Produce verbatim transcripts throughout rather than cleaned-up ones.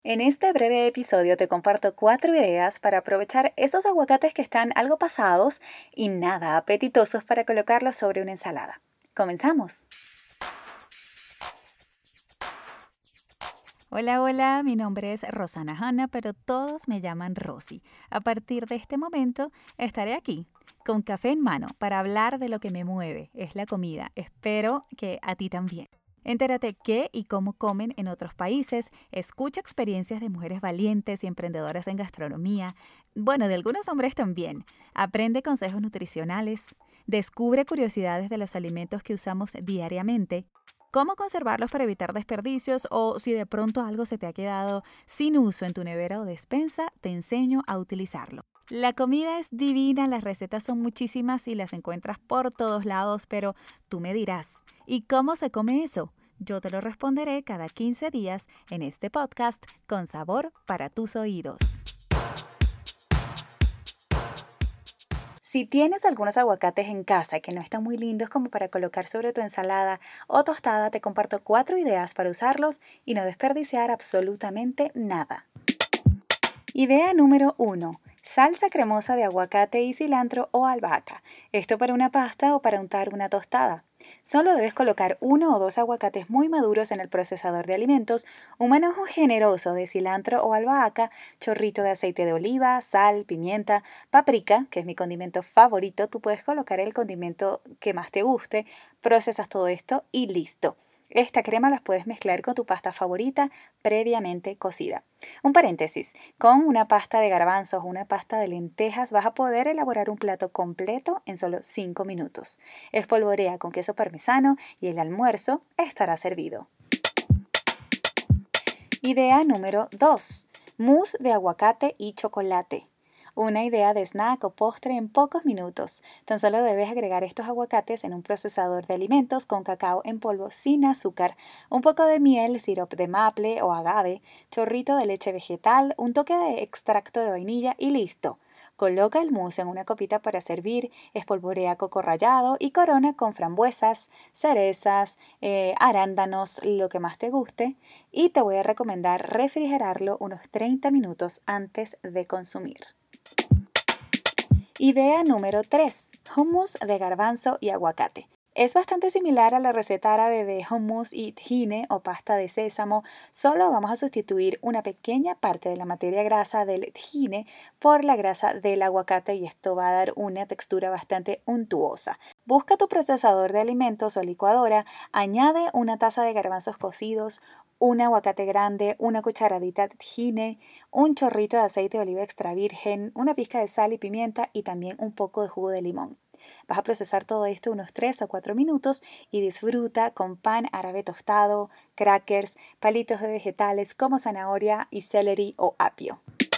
En este breve episodio te comparto cuatro ideas para aprovechar esos aguacates que están algo pasados y nada apetitosos para colocarlos sobre una ensalada. ¡Comenzamos! Hola, hola, mi nombre es Rosana Hanna, pero todos me llaman Rosy. A partir de este momento estaré aquí, con café en mano, para hablar de lo que me mueve, es la comida. Espero que a ti también. Entérate qué y cómo comen en otros países, escucha experiencias de mujeres valientes y emprendedoras en gastronomía, bueno, de algunos hombres también, aprende consejos nutricionales, descubre curiosidades de los alimentos que usamos diariamente, cómo conservarlos para evitar desperdicios o si de pronto algo se te ha quedado sin uso en tu nevera o despensa, te enseño a utilizarlo. La comida es divina, las recetas son muchísimas y las encuentras por todos lados, pero tú me dirás, ¿y cómo se come eso? Yo te lo responderé cada quince días en este podcast con sabor para tus oídos. Si tienes algunos aguacates en casa que no están muy lindos como para colocar sobre tu ensalada o tostada, te comparto cuatro ideas para usarlos y no desperdiciar absolutamente nada. Idea número uno. Salsa cremosa de aguacate y cilantro o albahaca. Esto para una pasta o para untar una tostada. Solo debes colocar uno o dos aguacates muy maduros en el procesador de alimentos, un manojo generoso de cilantro o albahaca, chorrito de aceite de oliva, sal, pimienta, paprika, que es mi condimento favorito. Tú puedes colocar el condimento que más te guste, procesas todo esto y listo. Esta crema las puedes mezclar con tu pasta favorita previamente cocida. Un paréntesis, con una pasta de garbanzos o una pasta de lentejas vas a poder elaborar un plato completo en solo cinco minutos. Espolvorea con queso parmesano y el almuerzo estará servido. Idea número dos. Mousse de aguacate y chocolate. Una idea de snack o postre en pocos minutos. Tan solo debes agregar estos aguacates en un procesador de alimentos con cacao en polvo sin azúcar, un poco de miel, sirope de maple o agave, chorrito de leche vegetal, un toque de extracto de vainilla y listo. Coloca el mousse en una copita para servir, espolvorea coco rallado y corona con frambuesas, cerezas, eh, arándanos, lo que más te guste. Y te voy a recomendar refrigerarlo unos treinta minutos antes de consumir. Idea número tres. Hummus de garbanzo y aguacate. Es bastante similar a la receta árabe de hummus y tahine o pasta de sésamo, solo vamos a sustituir una pequeña parte de la materia grasa del tahine por la grasa del aguacate y esto va a dar una textura bastante untuosa. Busca tu procesador de alimentos o licuadora, añade una taza de garbanzos cocidos, un aguacate grande, una cucharadita de tahine, un chorrito de aceite de oliva extra virgen, una pizca de sal y pimienta y también un poco de jugo de limón. Vas a procesar todo esto unos tres o cuatro minutos y disfruta con pan árabe tostado, crackers, palitos de vegetales como zanahoria y celery o apio.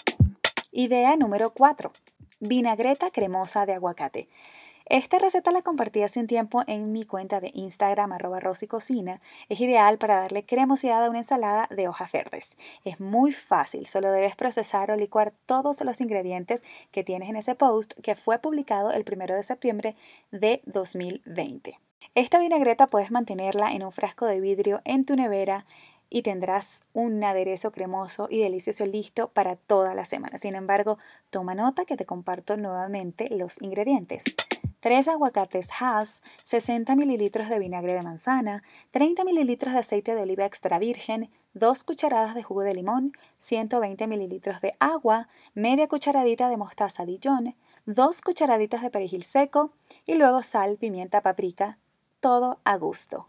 Idea número cuatro. Vinagreta cremosa de aguacate. Esta receta la compartí hace un tiempo en mi cuenta de Instagram, arroba rosicocina. Es ideal para darle cremosidad a una ensalada de hojas verdes. Es muy fácil, solo debes procesar o licuar todos los ingredientes que tienes en ese post que fue publicado el primero de septiembre de dos mil veinte. Esta vinagreta puedes mantenerla en un frasco de vidrio en tu nevera y tendrás un aderezo cremoso y delicioso listo para toda la semana. Sin embargo, toma nota que te comparto nuevamente los ingredientes. tres aguacates Hass, sesenta mililitros de vinagre de manzana, treinta mililitros de aceite de oliva extra virgen, dos cucharadas de jugo de limón, ciento veinte mililitros de agua, media cucharadita de mostaza Dijon, dos cucharaditas de perejil seco y luego sal, pimienta, paprika, todo a gusto.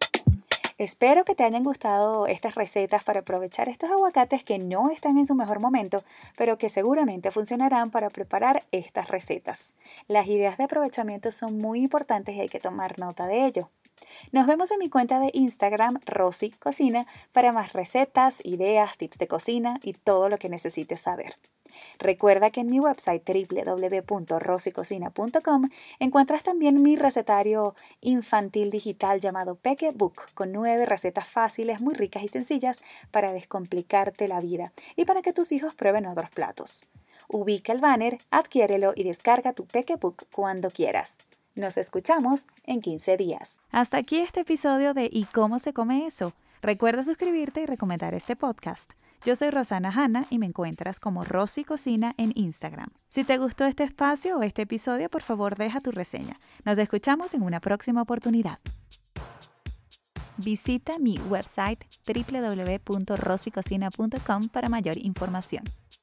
Espero que te hayan gustado estas recetas para aprovechar estos aguacates que no están en su mejor momento, pero que seguramente funcionarán para preparar estas recetas. Las ideas de aprovechamiento son muy importantes y hay que tomar nota de ello. Nos vemos en mi cuenta de Instagram, Rosy Cocina, para más recetas, ideas, tips de cocina y todo lo que necesites saber. Recuerda que en mi website doble u doble u doble u punto rosicocina punto com encuentras también mi recetario infantil digital llamado Peque Book, con nueve recetas fáciles, muy ricas y sencillas para descomplicarte la vida y para que tus hijos prueben otros platos. Ubica el banner, adquiérelo y descarga tu Peque Book cuando quieras. Nos escuchamos en quince días. Hasta aquí este episodio de ¿Y cómo se come eso? Recuerda suscribirte y recomendar este podcast. Yo soy Rosana Hanna y me encuentras como Rosy Cocina en Instagram. Si te gustó este espacio o este episodio, por favor deja tu reseña. Nos escuchamos en una próxima oportunidad. Visita mi website doble u doble u doble u punto rosy cocina punto com para mayor información.